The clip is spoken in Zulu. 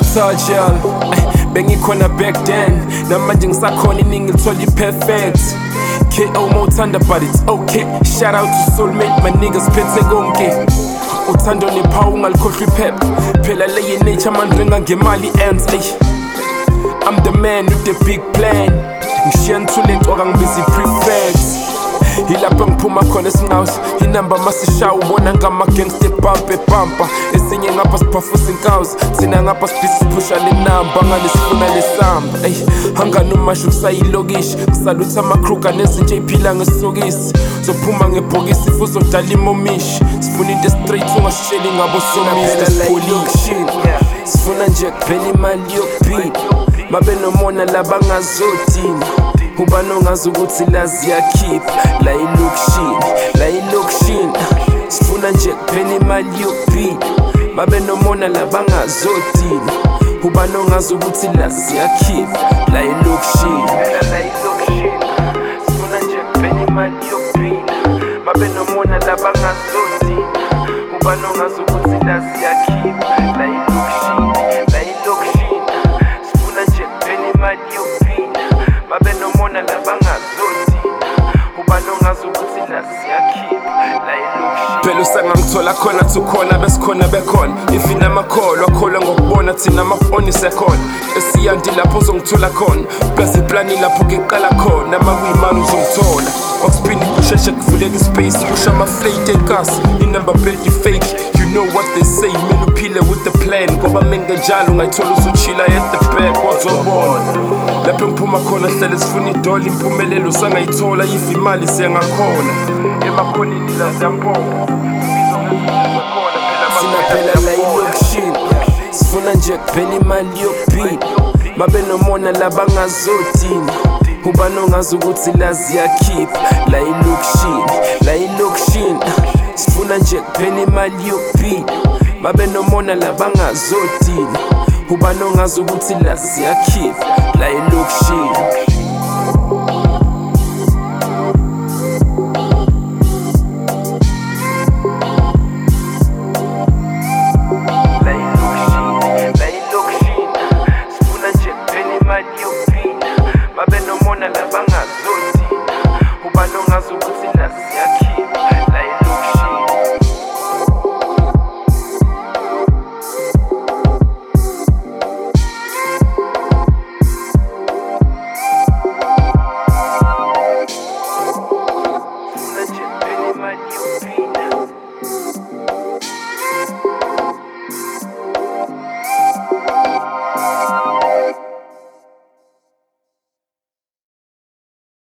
touch y'all. Bengikhona back then, namanje ngisakhona iningi lithola i-perfect. KO Mothanda, but it's okay. Shout out to Soulmate, my niggas phethe konke. Uthando nephawu ungalikhohlwa iphepha. Phela leye nature manje ngangemali ends. I'm the man with the big plan. Ngishiya nithule ncoka ngibiza i-prefects. Ilapha ngiphuma khona esinqawusi. Inamba masishawa ubona ngama-gangster bumper. Esinye ngapha siphafusa inkawusi. Thina ngapha siphusha le namba ngale sifuna lesamba. Hangani umasho kusayilokishi. Kusalutha amakruga nezintsha ey'phila ngesokisi. Sophuma ngebhokisi futhi uzodala imomishi. Sifuna into straight ungashisheli ngabo somisi polishi. Sifuna nje kuphela imali yokuphila. Babe nomona labangazothini. Ubani ongazi ukuthi la ziyakhipha. La ilokishini. Sifuna nje kuphela imali yokuphila. Babe nomona labangazothini. Ubani ongazi ukuthi la ziyakhipha. La ilokishini. Sifuna nje kuphela imali yokuphila. Babe nomona labangazothini. Ubani ongazi ukuthi la ziyakhipha. La ilokishini. Sifuna nje kuphela imali yokuphila. Babe nomona labangazothini. Ubani ongazi ukuthi la ziyakhipha. La ilokishini. Phela usangangithola khona thukhona besikhona bekhona. Ifina amakholwa akholwa ngokubona thina amafoni sekhona. Esiyandi lapho uzongithola khona. Plus iplani lapho ngiqala khona. Ama kuyimali uzongithola. Oxpin kusheshe kuvuleka ispace. Kusha ama-flate enkasi. Inamba plate fake. You know what they say. Mele uphile with the plan. Ngoba menge njalo ungayithola usuchila at the back. Wazobona lapho ngiphuma khona hlele sifuna idola. Impumelelo sangayithola yiva imali siyangakhona. Emakhonini la ziyambonga. Sina phela la ilokishini. Sifuna nje kuphela imali yokuphila. Babe nomona labangazothini. Ubani ongazi ukuthi la ziyakhipha. La ilokishini. Sifuna nje kuphela imali yokuphila. Babe nomona labangazothini. Ubani ongazi ukuthi la ziyakhipha. La ilokishini.